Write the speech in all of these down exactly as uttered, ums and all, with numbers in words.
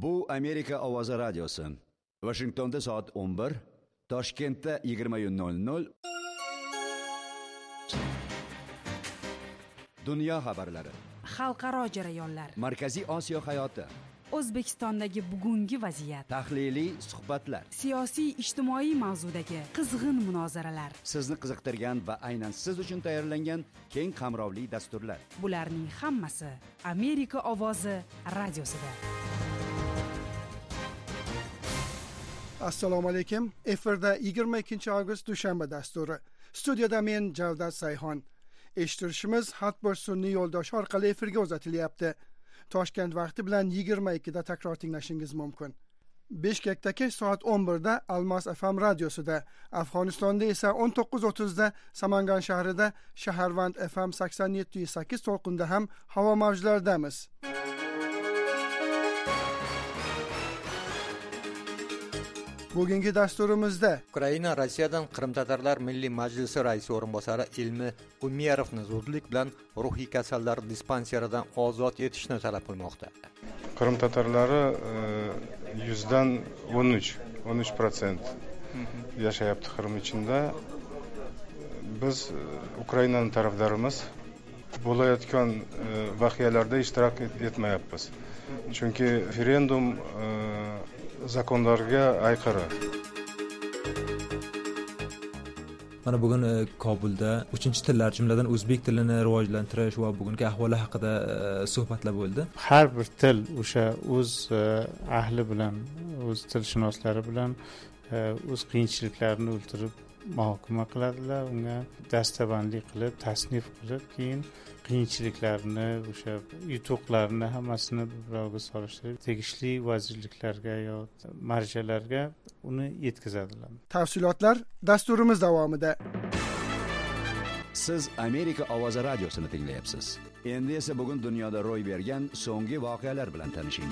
Bu Amerika ovozi radiosi. Washingtonda soat o'n bir, Toshkentda yigirma nol nol. Dunyo xabarlari. Xalqaro jarayonlar. Markaziy Osiyo hayoti. O'zbekistondagi bugungi vaziyat. Tahliliy suhbatlar. Siyosiy ijtimoiy mavzudagi qizg'in munozaralar. Sizni qiziqtirgan va aynan siz uchun tayyorlangan keng qamrovli dasturlar. Bularning hammasi Amerika ovozi radiosida. Assalomu alaykum. Efirda yigirma ikkinchi avgust dushanba dasturi. Studiyada men Javdat Sayxon. Eshittirishimiz Hatbir sun'iy yo'ldosh orqali efirga uzatilyapti. Toshkent vaqti bilan yigirma ikkida takror tinglashingiz mumkin. Bishkekdagi soat o'n birda Almos F M radiosida, Afg'onistonda esa o'n to'qqiz o'ttizda Samangan shahrida Shaharvand F M sakson yetti nuqta sakkiz to'lqinda ham havo mavjlaridamiz. Bugungi dasturimizda Ukraina Rossiyadan Qrim-tatarlar Milliy Majlisi raisi o'rinbosari Ilmi Umerovni zudlik bilan ruhiy kasallar dispanseridan ozod etishni talab qilmoqda. Qrim-tatarlari yuzdan o'n uch o'n uch foiz yashayapti Qrim ichida. Biz Ukrainaning tarafdorimiz, bo'layotgan voqealarda ishtirok etmayapmiz. Chunki referendum zakonlarga aykırı. Mana bugun Kobulda uchinchi tillar, jumladan o'zbek tilini rivojlantirish va bugungi ahvoli haqida suhbatlar bo'ldi. Har bir til o'sha o'z ahli bilan, o'z tilshunoslari bilan o'z qiyinchiliklarini o'ltirib muhokama qiladilar, unga dastabandlik qilib, tasnif qilib, keyin qiyinchiliklarni, o'sha yutuqlarni hammasini birovga solishtirib, tegishli vazirliklarga yo marjalarga uni yetkazadilar. Tafsilotlar dasturimiz davomida. Siz Amerika ovozi radiosini tinglayapsiz. Endi esa bugun dunyoda ro'y bergan so'nggi voqealar bilan tanishing.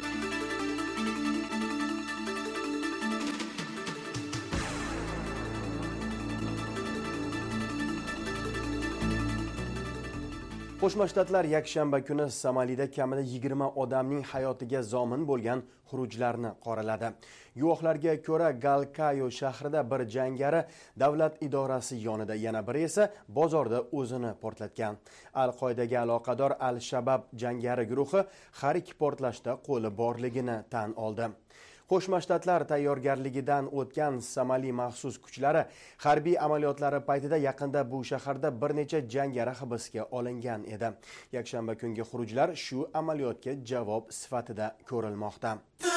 Qo'shma Shtatlar yakshanba kuni Somalida kamida yigirma odamning hayotiga zomin bo'lgan xurujlarni qoraladi. Guvohlarga ko'ra, Galkayo shahrida bir jangari davlat idorasi yonida, yana biri esa bozorda o'zini portlatgan. Al-Qoidaga aloqador Al-Shabab jangari guruhi har ikki portlashda qo'li borligini tan oldi. Qo'shma Shtatlar tayyorgarligidan o'tgan Somali maxsus kuchlari harbiy amaliyotlari paytida yaqinda bu shaharda bir necha jangari hibsga olingan edi. Yakshanba kungi xurujlar shu amaliyotga javob sifatida ko'rilmoqda.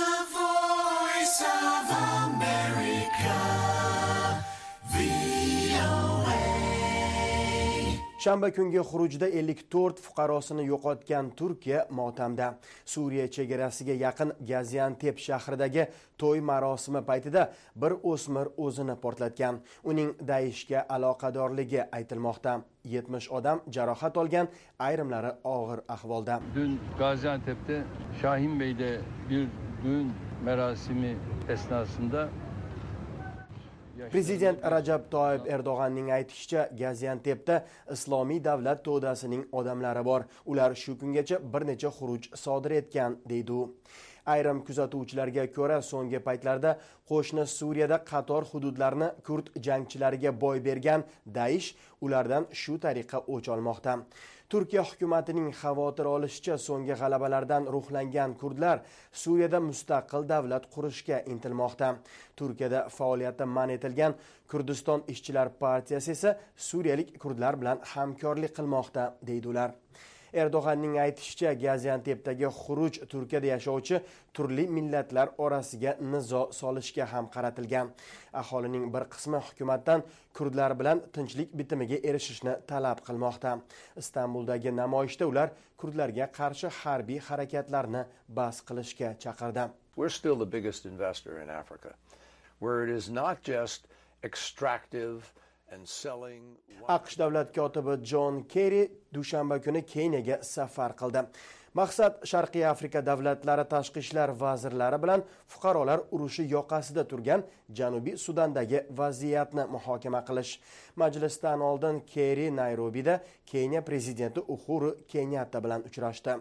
Shanba kungi xurujda ellik to'rt fuqarosini yo'qotgan Turkiya motamda. Suriya chegarasiga yaqin Gaziantep shahridagi to'y marosimi paytida bir o'smir o'zini portlatgan. Uning Daeshga aloqadorligi aytilmoqda. yetmish odam jarohat olgan, ayrimlari og'ir ahvolda. Dün Gaziantep'te Şahin Bey'de bir düğün merasimi esnasında Prezident Rajab Toyyib Erdo'g'anning aytishicha, Gaziantepda Islomiy davlat to'dasining odamlari bor. Ular shu kungacha bir necha xuruj sodir etgan, deydi u. Ayrim kuzatuvchilarga ko'ra, so'nggi paytlarda qo'shni Suriyada qator hududlarni kurd jangchilariga boy bergan Daesh ulardan shu tariqa o'ch olmoqda. Turkiya hukumatining xavotir olishicha, so'nggi g'alabalardan ruhlangan kurdlar Suriyada mustaqil davlat qurishga intilmoqda. Turkiyada faoliyati man etilgan Kurdiston ishchilar partiyasi esa suriyalik kurdlar bilan hamkorlik qilmoqda, deydi ular. Erdo'g'anning aytishicha, Gaziantepdagi xuruj Turkiyada yashovchi turli millatlar orasiga nizo solishga ham qaratilgan. Aholining bir qismi hukumatdan kurdlar bilan tinchlik bitimiga erishishni talab qilmoqda. Istanbuldagi namoyishda ular kurdlarga qarshi harbiy harakatlarni bas qilishga chaqirdi. We're still the biggest investor in Africa, where it is not just extractive AQSh davlat kotibi John Kerry dushanba kuni Keniyaga safar qildi. Maqsad Sharqiy Afrika davlatlari tashqi ishlar vazirlari bilan fuqarolar urushi yoqasida turgan Janubiy Sudandagi vaziyatni muhokama qilish. Majlisdan oldin Kerry Nayrobida Keniya prezidenti Uhuru Kenyatta bilan uchrashdi.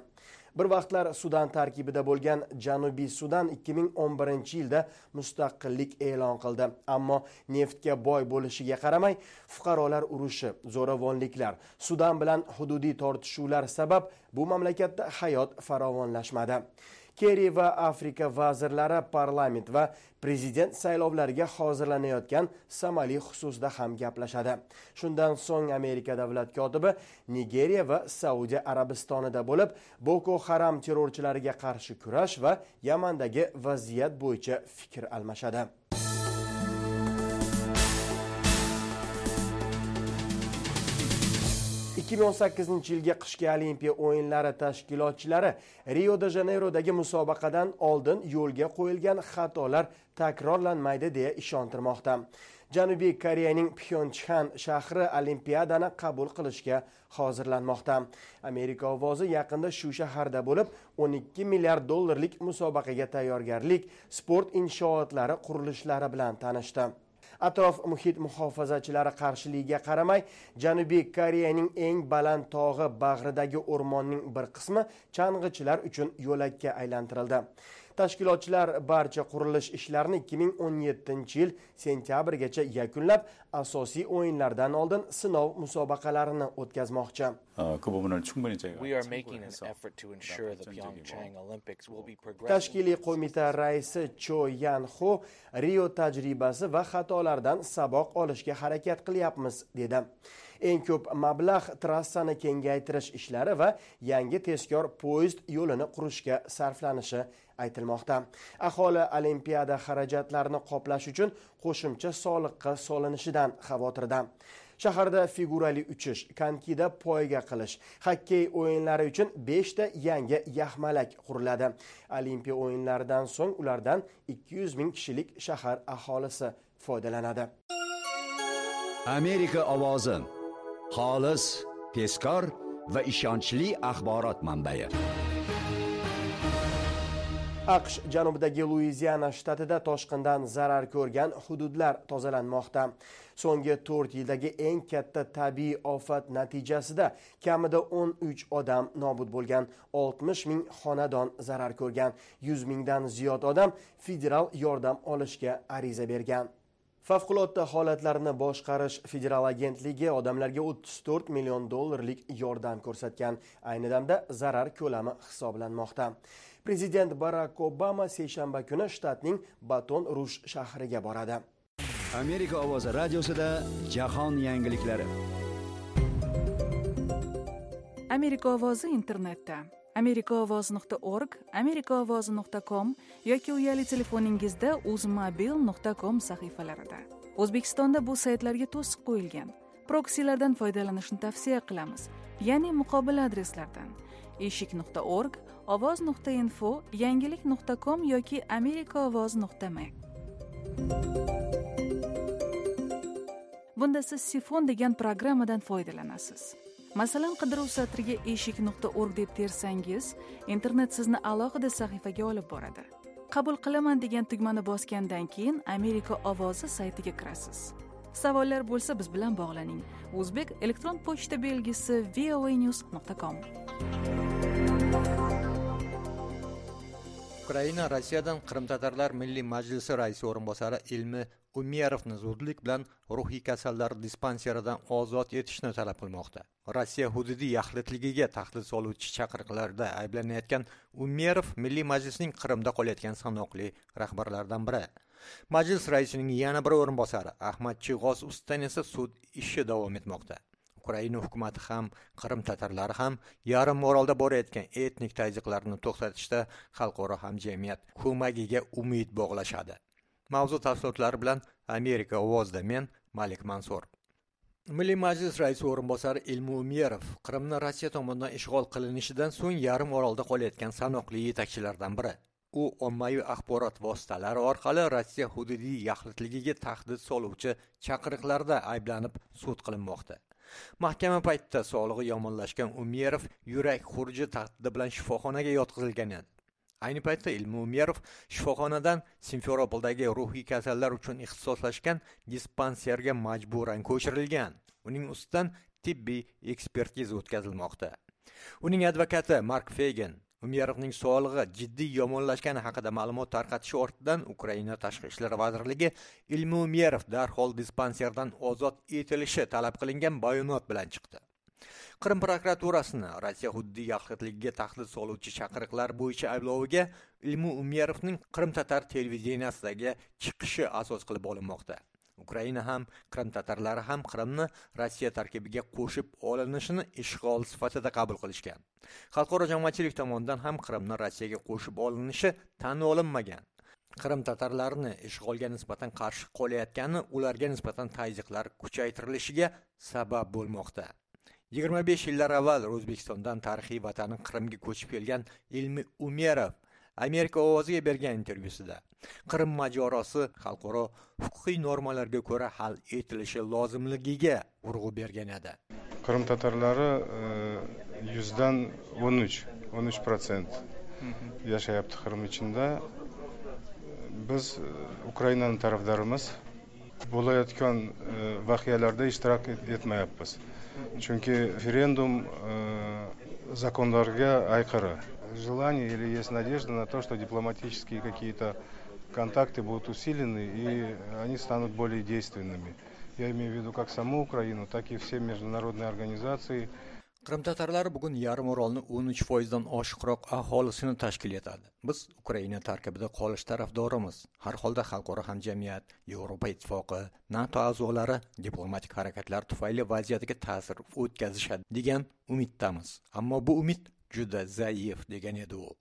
Bir vaqtlar Sudan tarkibida bo'lgan Janubiy Sudan ikki ming o'n birinchi yilda mustaqillik e'lon qildi. Ammo neftga boy bo'lishiga qaramay, fuqarolar urushi, zo'ravonliklar, Sudan bilan hududiy tortishuvlar sabab bu mamlakatda hayot farovonlashmadi. Kerry va Afrika vazirlari parlament va prezident saylovlariga hozirlanayotgan Somali xususida ham gaplashadi. Shundan so'ng Amerika davlat kotibi Nigeriya va Saudiya Arabistonida bo'lib, Boko Haram terrorchilariga qarshi kurash va Yamandagi vaziyat bo'yicha fikr almashadi. ikki ming o'n sakkizinchi yilgi qishki Olimpiya o'yinlari tashkilotchilari Rio de Janeyrodagi musobaqadan oldin yo'lga qo'yilgan xatolar takrorlanmaydi deya ishontirmoqda. Janubiy Koreyaning Pxyonchhan shahri Olimpiadani qabul qilishga hozirlanmoqda. Amerika ovozi yaqinda shu shaharda bo'lib, o'n ikki milliard dollarlik musobaqaga tayyorgarlik, sport inshootlari qurilishlari bilan tanishdi. Atrof muhit muhofazachilari qarshiligiga qaramay, Janubiy Koreyaning eng baland tog'i bag'ridagi o'rmonning bir qismi chang'ichilar uchun yo'lakka aylantirildi. Tashkilotchilar barcha qurilish ishlarini ikki ming o'n yettinchi yil sentyabrgacha yakunlab, asosiy o'yinlardan oldin sinov musobaqalarini o'tkazmoqchi. Tashkiliy qo'mita raisi Cho Yan-ho Rio tajribasi va xatolardan saboq olishga harakat qilyapmiz dedi. Eng ko'p mablag' trassani kengaytirish ishlari va yangi tezkor poyezd yo'lini qurishga sarflanishi aytilmoqda. Aholi Olimpiada xarajatlarini qoplash uchun qo'shimcha soliqqa solinishidan xavotirda. Shaharda figurali uchish, konkida poyga qilish, xokkey o'yinlari uchun besh ta yangi yaxmalak quriladi. Olimpiya o'yinlaridan so'ng ulardan ikki yuz ming kishilik shahar aholisi foydalanadi. Amerika ovozi xolis, tezkor va ishonchli axborot manbai. AQSh janubidagi Luiziana shtatida toshqindan zarar ko'rgan hududlar tozalanmoqda. So'nggi to'rt yildagi eng katta tabiiy ofat natijasida kamida o'n uch odam nobud bo'lgan, oltmish ming xonadon zarar ko'rgan, yuz mingdan ziyod odam federal yordam olishga ariza bergan. Favqulodda holatlarni boshqarish federal agentligi odamlarga o'ttiz to'rt million dollarlik yordam ko'rsatgan. Ayni damda zarar ko'lami hisoblanmoqda. Prezident Barack Obama seshanba kuni shtatning Baton Ruj shahriga boradi. Amerika ovozi radiosida jahon yangiliklari. Amerika ovozi internetda amerika ovozi nuqta org, amerika ovozi nuqta com yoki uyali telefoningizda uzmobil nuqta com sahifalarida. O'zbekistonda bu saytlarga to'siq qo'yilgan. Proksilardan foydalanishni tavsiya qilamiz, ya'ni muqobil adreslardan eshik nuqta org, ovoz nuqta info, yangilik nuqta com yoki amerika ovozi nuqta m. Bunda siz Sifon degan programmadan foydalanasiz. Masalan, qidiruv satriga eshik nuqta org deb tersangiz, internet sizni alohida sahifaga olib boradi. Qabul qilaman degan tugmani bosgandan keyin Amerika ovozi saytiga kirasiz. Savollar bo'lsa biz bilan bog'laning. O'zbek elektron pochta belgisi v o a news nuqta com. Ukraina Rossiyadan Qrim tatarlar Milliy Majlisi raisi o'rinbosari Ilmi Umerovni zudlik bilan ruhiy kasallar dispanseridan ozod etishni talab qilmoqda. Rossiya hududiy yaxlitligiga tahdid soluvchi chaqiriqlarda ayblanayotgan Umerov Milliy Majlisning Qrimda qolayotgan sanoqli rahbarlaridan biri. Majlis raisining yana bir o'rinbosari Ahmad Chig'oz ustidan esa sud ishi davom etmoqda. Ukraina hukumati ham, Qrim tatarlari ham yarim orolda borayotgan etnik tazyiqlarni to'xtatishda xalqaro hamjamiyat ko'magiga umid bog'lashadi. Mavzu tafsilotlari bilan Amerika ovozida men Malik Mansur. Milliy Majlis raisi o'rinbosari Ilmi Umerov Qrimni Rossiya tomonidan ishg'ol qilinishidan so'ng yarim orolda qolayotgan sanoqli yetakchilardan biri. U ommaviy axborot vositalari orqali Rossiya hududiy yaxlitligiga tahdid soluvchi chaqiriqlarda ayblanib sud qilinmoqda. Mahkama paytida sog'lig'i yomonlashgan Umerov yurak xuruji tahdidi bilan shifoxonaga yotqizilgan edi. Ayni paytda Ilmi Umerov shifoxonadan Simferopoldagi ruhiy kasallar uchun ixtisoslashgan dispanserga majburan ko'chirilgan. Uning ustidan tibbiy ekspertiza o'tkazilmoqda. Uning advokati Mark Fagan Umerovning sog'lig'i jiddiy yomonlashgani haqida ma'lumot tarqatishi ortidan Ukraina Tashqi ishlar vazirligi Ilmi Umerov darhol dispanserdan ozod etilishi talab qilingan bayonot bilan chiqdi. Qrim prokuraturasini Rossiya hududiy yaxlitligiga tahdid soluvchi chaqiriqlar bo'yicha aybloviga Ilmi Umerovning Qrim tatar televizioniyasidagi chiqishi asos qilib olinmoqda. Ukraina ham, Qrim tatarlari ham Qrimni Rossiya tarkibiga qo'shib olinishini ishg'ol sifatida qabul qilishgan. Xalqaro jamoatchilik tomonidan ham Qrimni Rossiyaga qo'shib olinishi tan olinmagan. Qrim tatarlarini ishg'olga nisbatan qarshi qolayotgani ularga nisbatan tazyiqlar kuchaytirilishiga sabab bo'lmoqda. yigirma besh yillar avval O'zbekistondan tarixiy vatani Qrimga ko'chib kelgan Ilmi Umerov Amerika ovoziga bergan intervyusida Qrim mojarosi xalqaro huquqiy normalarga ko'ra hal etilishi lozimligiga urg'u bergan edi. Qrim tatarlari yuzdan o'n uch o'n uch prosent yashayapti Qrim ichida. Biz Ukrainaning tarafdorimiz. Bo'layotgan voqealarda ishtirok etmayapmiz. Chunki referendum zakonlarga aykırı. Желание или есть надежда на то, что дипломатические какие-то контакты будут усилены и они станут более действенными. Я имею в виду как саму Украину, так и все международные организации. Qrim tatarlari bugun yarim orolni o'n uch foizdan oshiqroq aholisini tashkil etadi. Biz Ukraina tarkibida qolish tarafdorimiz. Har holda xalqaro hamjamiyat, Yevropa ittifoqi, NATO a'zolari diplomatik harakatlar tufayli vaziyatga ta'sir o'tkazishadi degan umiddamiz. Ammo bu umid juda zaif degan edi u.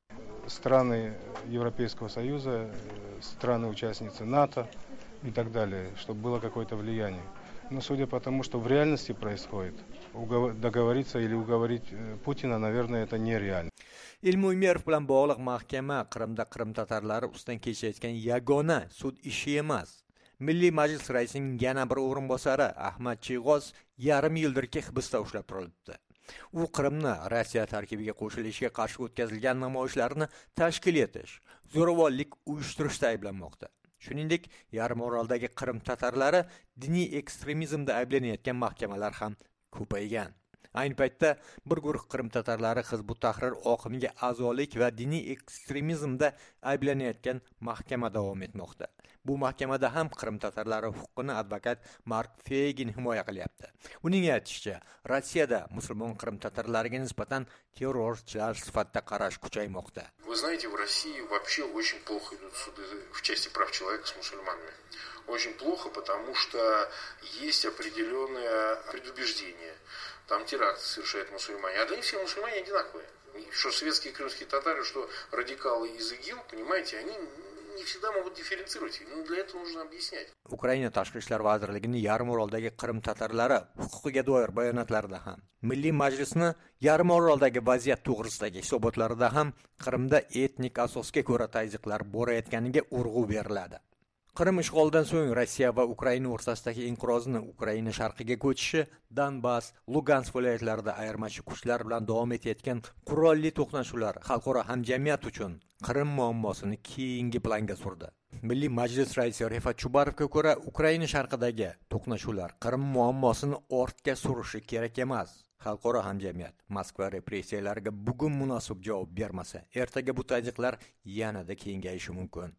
Страны Европейского Союза, страны-участницы НАТО и так далее, чтобы было какое-то влияние. Но судя по тому, что в реальности происходит, договориться или уговорить Путина, наверное, это нереально. Ilmi Umerov bilan bog'liq mahkama Qrimda Qrim tatarlari ustidan kechayotgan yagona sud ishi emas. Milliy Majlis raisining yana bir o'rinbosari Ahmad Chig'oz yarim yildirki hibsda ushlab turilibdi. U Qrimni Rossiya tarkibiga qo'shilishiga qarshi o'tkazilgan namoyishlarni tashkil etish, zo'ravonlik uyushtirishda ayblanmoqda. Shuningdek, yarim oroldagi Qrim tatarlari diniy ekstremizmda ayblanayotgan mahkamalar ham ko'paygan. Ayni paytda bir guruh Qrim tatarlari Hizbut Tahrir oqimiga a'zolik va diniy ekstremizmda ayblanayotgan mahkama davom etmoqda. Bu mahkamada ham Qrim tatarlari huquqini advokat Mark Feygin himoya qilyapti. Uning aytishicha, Rossiyada musulmon Qrim tatarlariga nisbatan terrorchilar sifatida qarash kuchaymoqda. Вы знаете, в России вообще очень плохо идут суды в части прав человека с мусульманами. Очень плохо, потому что есть определенное предубеждение. Там теракты совершают мусульмане. А они все мусульмане одинаковые. Что советские крымские татары, что радикалы из ИГИЛ, понимаете, они не всегда могут дифференцировать. Ну, для этого нужно объяснять. Ukraina Tashqi ishlar vazirligining yarim oroldagi Qrim tatarlari huquqiga doir bayonotlarida ham, Milliy Majlisni yarim oroldagi vaziyat to'g'risidagi hisobotlarida ham Qrimda etnik asosga ko'ra tazyiqlar borayotganiga urg'u beriladi. Qrim ishg'olidan so'ng Rossiya va Ukraina o'rtasidagi inqirozni Ukraina sharqiga ko'chishi, Donbass, Lugansk viloyatlarida ayirmachi kuchlar bilan davom etayotgan qurolli to'qnashuvlar xalqaro hamjamiyat uchun Qrim muammosini keyingi planga surdi. Milliy Majlis raisi Refat Chubarovga ko'ra, Ukraina sharqidagi to'qnashuvlar Qrim muammosini ortga surishi kerak emas. Xalqaro hamjamiyat Moskva repressiyalariga bugun munosib javob bermasa, ertaga bu tazyiqlar yanada kengayishi mumkin.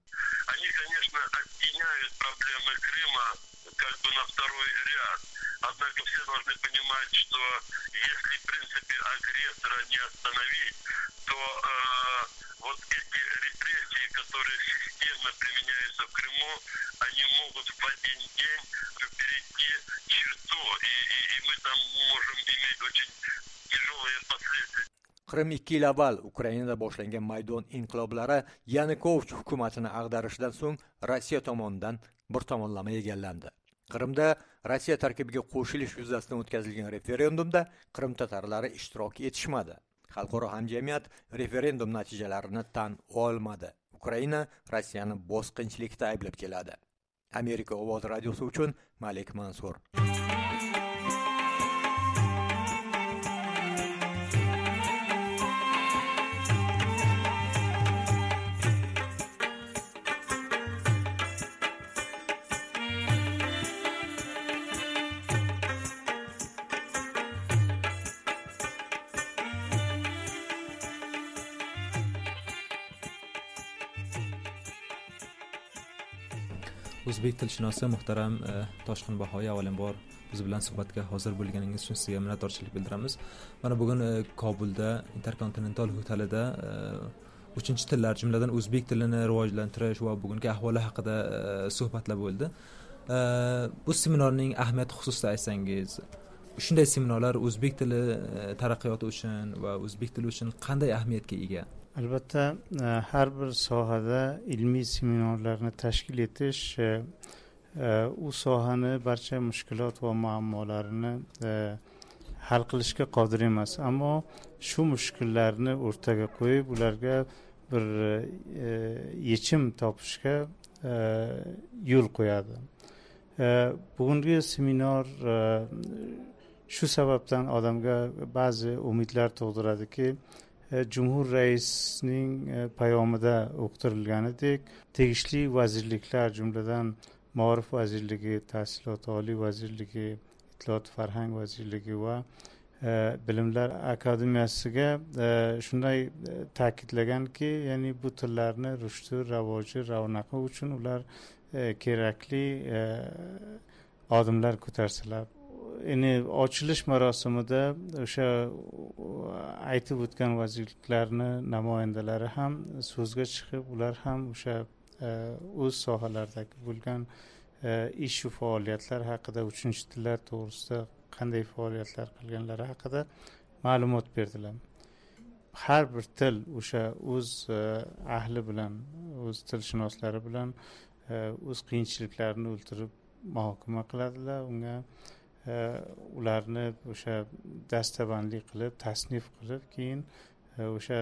Проблемы Крыма как бы на второй ряд. Однако все должны понимать, что если в принципе агрессора не остановить, то э, вот эти репрессии, которые системно применяются в Крыму, они могут в один день перейти черту, и, и, и мы там можем иметь очень тяжелые последствия. Qrim ikki yil avval Ukrainada boshlangan Maydon inqiloblari Yanukovich hukumatini ag'darishidan so'ng Rossiya tomonidan bir tomonlama egallandi. Qrimda Rossiya tarkibiga qo'shilish yuzasidan o'tkazilgan referendumda Qrim tatarlari ishtirok etishmadi. Xalqaro hamjamiyat referendum natijalarini tan olmadi. Ukraina Rossiyani bosqinchilikda ayblab keladi. Amerika ovoz radiosi uchun Malik Mansur. o'zbek tilshunosi muhtaram Toshqin Bahoy, avvalambor biz bilan suhbatga hozir bo'lganingiz uchun sizga minnatdorchilik bildiramiz. Mana bugun Kobulda Interkontinental hotelida uchinchi tillar, jumladan o'zbek tilini rivojlantirish va bugungi ahvoli haqida suhbatlar bo'ldi. Bu seminarning ahamiyati xususida aytsangiz, shunday seminarlar o'zbek tili taraqqiyoti uchun va o'zbek tili uchun qanday ahamiyatga ega? Albatta, har bir sohada ilmiy seminarlarni tashkil etish u sohani barcha mushkulot va muammolarini hal qilishga qodir emas, ammo shu mushkullarni o'rtaga qo'yib ularga bir yechim topishga yo'l qo'yadi. Bugungi seminar shu sababdan odamga ba'zi umidlar tug'diradiki, Jumhur raisning payomida o'qitilganidek, tegishli vazirliklar, jumladan Ma'rif vazirligi, Tahsilot oliy vazirligi, Ittiloat farhang vazirligi va Bilimlar akademiyasiga shunday ta'kidlaganki, ya'ni bu tillarni rushdi, ravoji, ravnaqi uchun ular kerakli odimlar ko'tarsalar. Ya'ni ochilish marosimida o'sha aytib o'tgan vazirliklarni namoyandalari ham so'zga chiqib, ular ham o'sha o'z sohalaridagi bo'lgan ish va faoliyatlar haqida, uchinchi tillar to'g'risida qanday faoliyatlar qilganlari haqida ma'lumot berdilar. Har bir til o'sha o'z ahli bilan, o'z tilshunoslari bilan o'z qiyinchiliklarini o'ltirib muhokama qiladilar, unga ularni o'sha dastabandlik qilib, tasnif qilib, keyin o'sha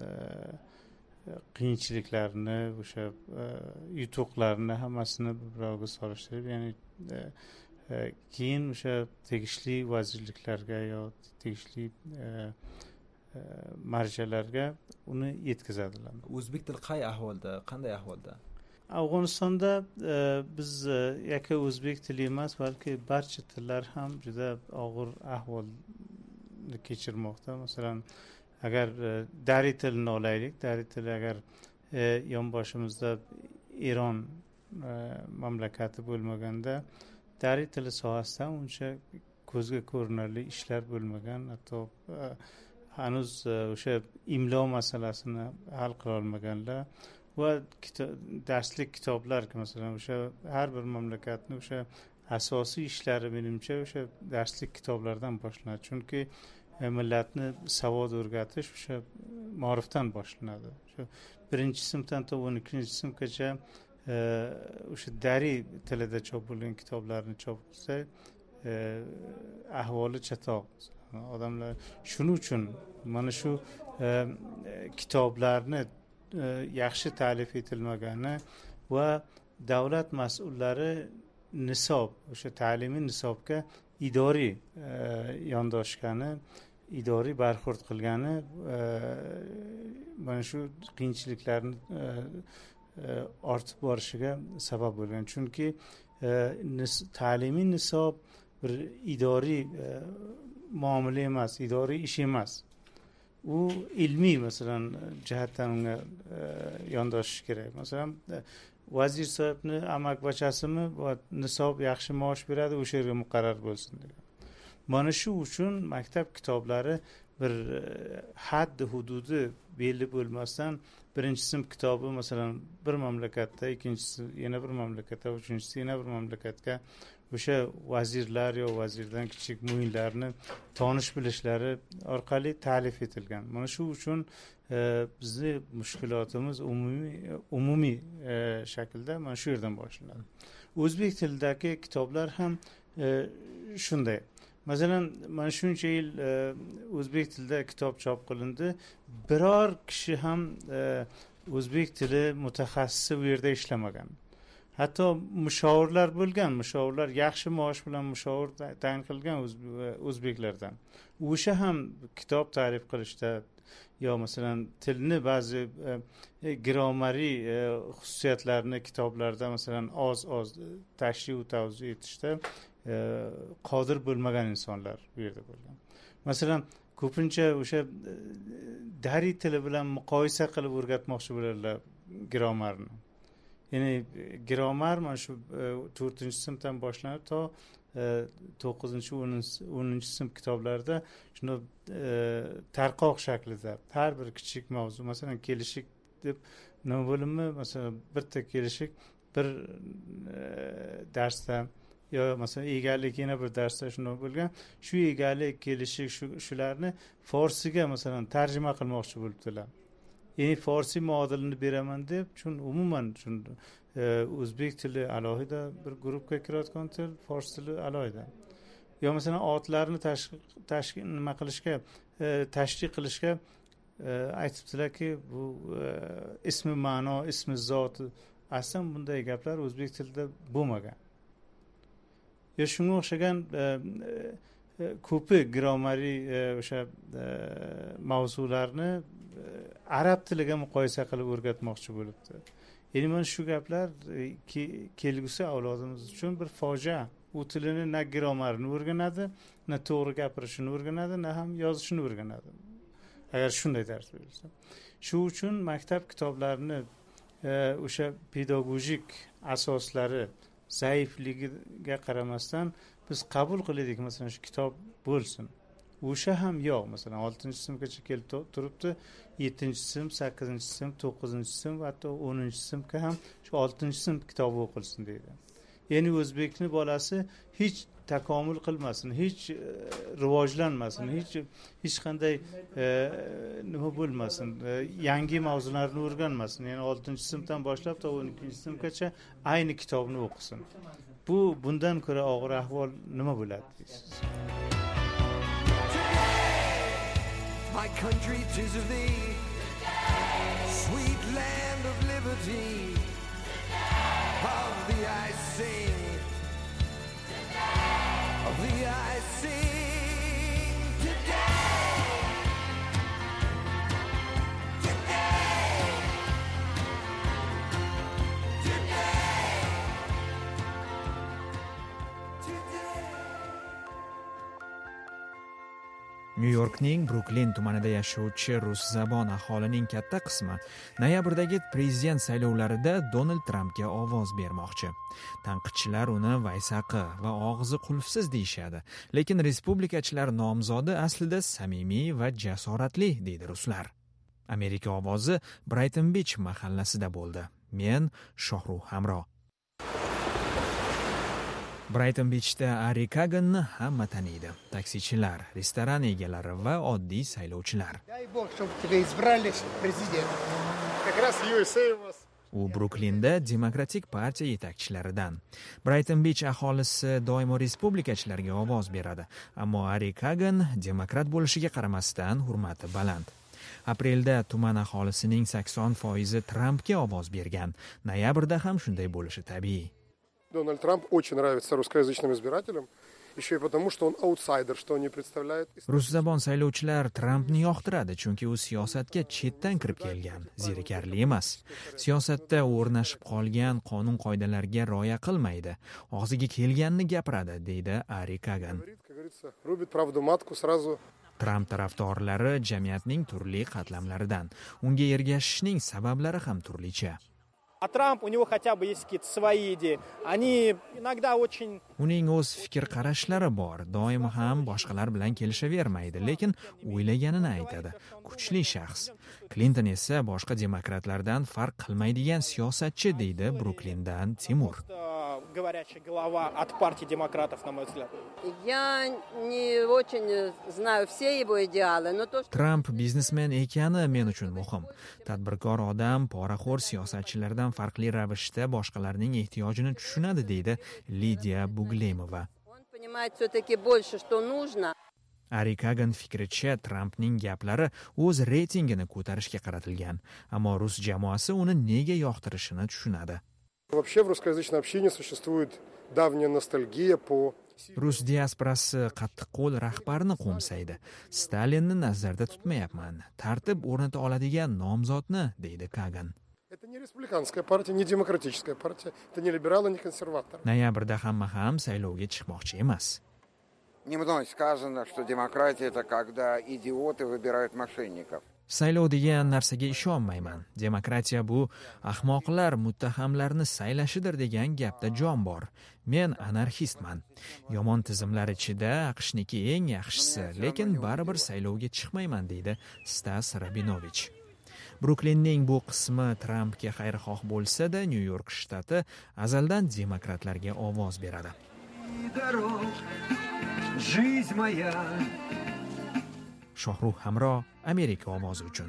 qiyinchiliklarni, o'sha yutuqlarni hammasini birovga solishtirib, ya'ni keyin o'sha tegishli vazirliklarga yo tegishli marjalarga uni yetkazadilar. O'zbek tili qay ahvolda, qanday ahvolda? Afg'onistonda biz yakka o'zbek tili emas, balki barcha tillar ham juda og'ir ahvolni kechirmoqda. Masalan, agar Dari tilini olaylik, Dari tili agar yonboshimizda Eron mamlakati bo'lmaganda, Dari tili sohasida uncha ko'zga ko'rinarli ishlar bo'lmagan, hatto hanuz o'sha imlo masalasini hal qila olmaganlar va darslik kitoblar, masalan, o'sha har bir mamlakatning o'sha asosiy ishlari menimcha o'sha darslik kitoblardan boshlanadi. Chunki millatni savod o'rgatish o'sha ma'rifdan boshlanadi. O'sha birinchi sinfdan to o'n ikkinchi sinfgacha o'sha Dari tilida chop bo'lgan kitoblarni chop qilsa, ahvoli chatoq. Odamlar shuning uchun mana shu kitoblarni yaxshi ta'lif etilmagani va davlat mas'ullari nisob, o'sha ta'limiy nisobga idoriy yondoshgani, idoriy barxurd qilgani mana shu qiyinchiliklarni ortib borishiga sabab bo'lgan. Chunki ta'limiy nisob bir idoriy muomala emas, idoriy ish emas. U ilmiy, masalan, jihatdan unga yondoshish kerak. Masalan, vazir sohibni amakbachasimi va nisob yaxshi maosh beradi, o'sha yerga muqarrar bo'lsin degan. Mana shu uchun maktab kitoblari bir hadd hududi belli bo'lmasdan, birinchi sinf kitobi masalan bir mamlakatda, ikkinchisi yana bir mamlakatda, uchinchisi yana bir mamlakatga o'sha vazirlar yo vazirdan kichik muinlarni tonish bilishlari orqali ta'lif etilgan. Mana shu uchun bizni mushkulotimiz umumiy umumiy shaklda mana shu yerdan boshlanadi. O'zbek tilidagi kitoblar ham shunday. Masalan, mana shuncha yil o'zbek tilida kitob chop qilindi, biror kishi ham o'zbek tili mutaxassisi bu yerda ishlamagan. Hatto mushovirlar bo'lgan, mushovirlar yaxshi maosh bilan mushovir tayin qilgan o'zbeklardan. O'sha ham kitob ta'rif qilishda yo masalan tilni ba'zi grammariy xususiyatlarini kitoblarda masalan oz-oz tashrih va tavzih etishda qodir bo'lmagan insonlar bu yerda bo'lgan. Masalan, ko'pincha o'sha Dari tili bilan muqoyisa qilib o'rgatmoqchi bo'ladilar grammarni. ya'ni grammar mana shu to'rtinchi sinfdan boshlanib to to'qqizinchi o'ninchi sinf kitoblarida shuni tarqoq shaklida har bir kichik mavzu, masalan kelishik deb nima bo'linmi, masalan bitta kelishik bir darsda yo masalan egalik yana bir darsda shunday bo'lgan, shu egalik kelishik shularni forsiga masalan tarjima qilmoqchi bo'libdilar. Ya'ni forsiy muodilini beraman deb, chun umuman chun o'zbek tili alohida bir guruhga kirayotgan til, fors tili alohida. Yo masalan otlarni tashkil nima qilishga, tashkil qilishga aytibdilarki, bu ismi ma'no, ismi zot, aslan bunday gaplar o'zbek tilida bo'lmagan. Yo shunga o'xshagan ko'pi grammariy o'sha mavzularni arab tiliga muqoyisa qilib o'rgatmoqchi bo'libdi. Ya'ni mana shu gaplar kelgusi avlodimiz uchun bir fojia. U tilini na grammarini o'rganadi, na to'g'ri gapirishini o'rganadi, na ham yozishini o'rganadi. Agar shunday dars berilsa. Shu uchun maktab kitoblarini o'sha pedagogik asoslari zaifligiga qaramasdan biz qabul qildik, masalan shu kitob bo'lsin. O'sha ham yo'q, masalan oltinchi sinfgacha kelib turibdi, yettinchi sinf, sakkizinchi sinf, to'qqizinchi sinf va hatto o'ninchi sinfga ham shu oltinchi sinf kitobi o'qilsin deydi. Ya'ni o'zbekning bolasi hech takomul qilmasin, hech rivojlanmasin, hech hech qanday nima bo'lmasin, yangi mavzularni o'rganmasin. Ya'ni oltinchi sinfdan boshlab to o'n ikkinchi sinfgacha ayni kitobni o'qisin. Bu bundan ko'ra og'ir ahvol nima bo'ladi deysiz? My country, 'tis of thee, sweet land of liberty, of thee I sing, of thee I sing today, today, today, today. Nyu-Yorkning Bruklin tumanida yashovchi rus zabon aholining katta qismi noyabrdagi prezident saylovlarida Donald Trampga ovoz bermoqchi. Tanqidchilar uni vaysaqi va og'zi qulfsiz deyishadi, lekin respublikachilar nomzodi aslida samimiy va jasoratli deydi ruslar. Amerika ovozi Brighton Beach mahallasida bo'ldi. Men Shohruh Hamro. Brighton Beachda Ari Kaganni hamma taniydi. Taksichilar, restoran egalari va oddiy saylovchilar. U Bruklinda Demokratik partiya yetakchilaridan. Brighton Beach aholisi doimo respublikachilarga ovoz beradi, ammo Ari Kagan demokrat bo'lishiga qaramasdan hurmati baland. Aprelda tuman aholisining sakson foizi Trampga ovoz bergan. Noyabrda ham shunday bo'lishi tabiiy. Дональд Трамп очень нравится русскоязычным избирателям, еще и потому, что он аутсайдер, что он не представляет. Ruszabon saylovchilar Trampni yoqtiradi, chunki u siyosatga chetdan kirib kelgan, zerikarli emas. Siyosatda o'rnashib qolgan qonun qoidalarga rioya qilmaydi, og'ziga kelganini gapiradi, deydi Ari Kagan. Tramp tarafdorlari jamiyatning turli qatlamlaridan, unga ergashishning sabablari ham turlicha. А Трамп, у него хотя бы есть какие-то свои идеи. Они иногда очень... Uning o'z fikr qarashlari bor, doim ham boshqalar bilan kelishavermaydi, lekin o'ylaganini aytadi. Kuchli shaxs. Clinton esa boshqa demokratlardan farq qilmaydigan siyosatchi, deydi Bruklindan Timur. Говорящая голова от партии демократов, на мой взгляд. Я не очень знаю все его идеалы, но то, что... Tramp biznesmen ekani men uchun muhim. Tadbirkor odam poraxo'r siyosatchilardan farqli ravishda boshqalarning ehtiyojini tushunadi, deydi Lidiya Buglemova. Он понимает все-таки больше, что нужно. Ari Kagan fikricha, Trampning gaplari o'z reytingini ko'tarishga qaratilgan, ammo rus jamoasi uni nega yoqtirishini tushunadi. Вообще в русскоязычной общине существует давняя ностальгия по... Rus diasporasi qattiqqo'l rahbarni qo'msaydi. Stalinni nazarda tutmayapman. Tartib o'rnata oladigan nomzodni, deydi Kagan. Это не республиканская партия, не демократическая партия, это не либералы, не консерваторы. Noyabrda hamma ham saylovga chiqmoqchi emas. Не мной сказано, что демократия — это когда идиоты выбирают мошенников. saylov degan narsaga ishonmayman. Demokratiya bu ahmoqlar muttahamlarni saylashidir degan gapda jon bor. Men anarxistman. Yomon tizimlar ichida AQShniki eng yaxshisi, lekin baribir saylovga chiqmayman deydi Stas Rabinovich. Bruklinning bu qismi Trampga xayrixoh bo'lsa-da, Nyu-York shtati azaldan demokratlarga ovoz beradi. Shohruh Hamro, Amerika ovozi uchun.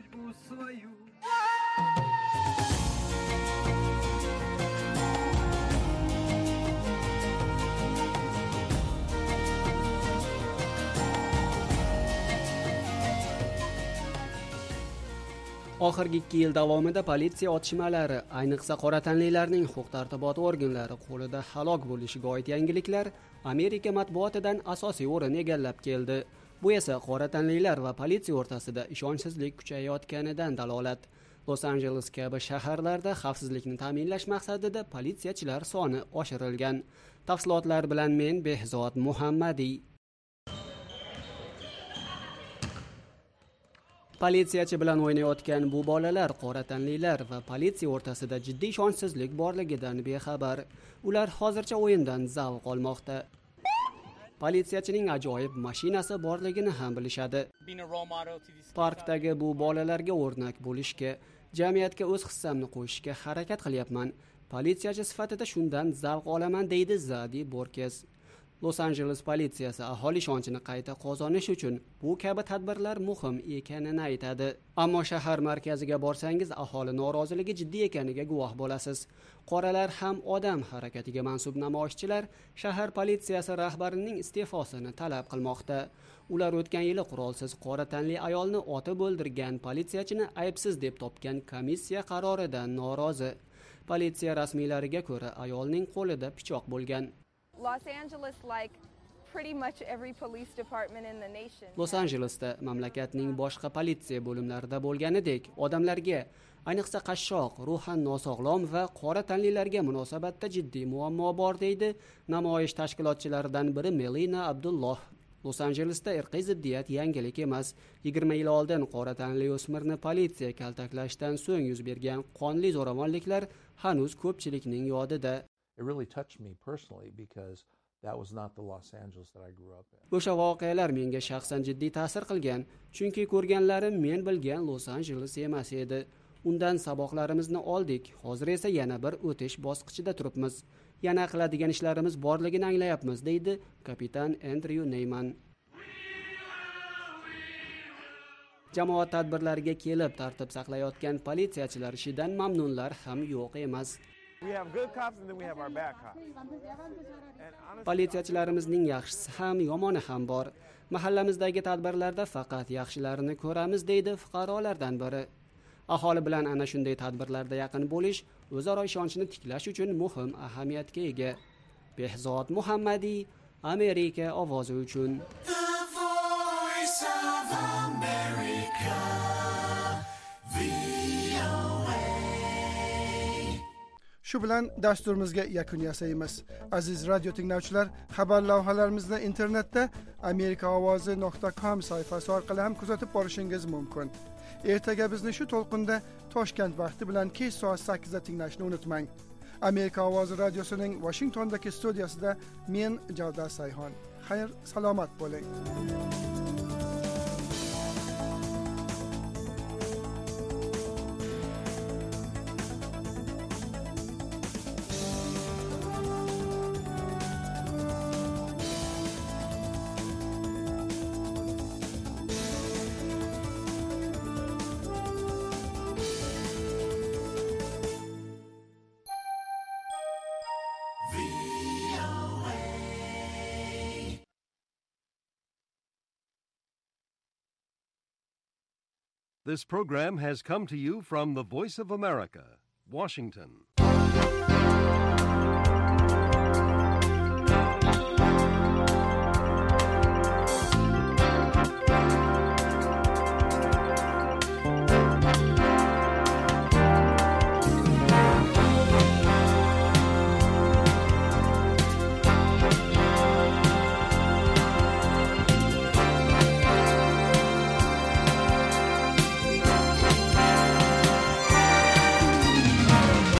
Oxirgi ikki yil davomida politsiya otishmalari, ayniqsa qora tanlilarning huquq-tartibot organlari qo'lida halok bo'lishiga oid yangiliklar Amerika matbuotidan asosiy o'rin egallab keldi. Bu esa qora tanlilar va politsiya o'rtasida ishonchsizlik kuchayayotganidan dalolat. Los Angeles kabi shaharlarda xavfsizlikni ta'minlash maqsadida politsiyachilar soni oshirilgan. Tafsilotlar bilan men Behzod Muhammadiy. Politsiyachi bilan o'ynayotgan bu bolalar qora tanlilar va politsiya o'rtasida jiddiy ishonchsizlik borligidan bexabar. Ular hozircha o'yindan zavq olmoqda. Politsiyachining ajoyib mashinasi borligini ham bilishadi. Parkdagi bu bolalarga o'rnak bo'lishga, jamiyatga o'z hissamni qo'shishga harakat qilyapman. Politsiyachi sifatida shundan zavq olaman, deydi Zadi Borkes. Los Angeles politsiyasi aholi ishonchini qayta qozonish uchun bu kabi tadbirlar muhim ekanini aytadi. Ammo shahar markaziga borsangiz, aholi noroziligi jiddiy ekaniga guvoh bo'lasiz. Qoralar ham odam harakatiga mansub namoyishchilar shahar politsiyasi rahbarining iste'fosini talab qilmoqda. Ular o'tgan yili qurolsiz qora tanli ayolni otib o'ldirgan politsiyachini aybsiz deb topgan komissiya qaroridan norozi. Politsiya rasmiylariga ko'ra, ayolning qo'lida pichoq bo'lgan. Los Angeles, like pretty much every police department in the nation. Los Angelesda mamlakatning boshqa politsiya bo'limlarida bo'lganidek, odamlarga, ayniqsa qashshoq, ruhan nosog'lom va qora tanlilarga munosabatda jiddiy muammo bor, deydi namoyish tashkilotchilaridan biri Melina Abdulloh. Los Angelesda irqiy ziddiyat yangilik emas. yigirma yil oldin qora tanli o'smirni politsiya kaltaklashdan so'ng yuz bergan qonli zo'ravonliklar hanuz ko'pchilikning yodida. It really touched me personally because that was not the Los Angeles that I grew up in. O'sha voqealar menga shaxsan jiddiy ta'sir qilgan, chunki ko'rganlarim men bilgan Los Angeles emas edi. Undan saboqlarimizni oldik. Hozir esa yana bir o'tish bosqichida turibmiz. Yana qiladigan ishlarimiz borligini anglayapmiz, deydi kapitan Andrew Neyman. Jamoat tadbirlariga kelib tartib saqlayotgan politsiyachilar ishidan mamnunlar ham yo'q emas. Politsiyachilarimizning yaxshisi ham, yomoni ham bor. Mahallamizdagi tadbirlarda faqat yaxshilarini ko'ramiz, deydi fuqarolardan biri. Aholi bilan ana shunday tadbirlarda yaqin bo'lish o'zaro ishonchni tiklash uchun muhim ahamiyatga ega. Behzod Muhammadiy, Amerika ovozi uchun. Shu bilan dasturimizga yakun yasaymiz. Aziz radio tinglovchilar, xabar lavhalarimizni internetda amerika ovozi nuqta com sayfasi orqali ham kuzatib borishingiz mumkin. Ertaga bizni shu to'lqinda Toshkent vaqti bilan kech soat sakkizda tinglashni unutmang. Amerika ovozi radiosining Washingtondagi studiyasida men Javdar Sayhon. Xayr, salomat bo'ling. This program has come to you from the Voice of America, Washington.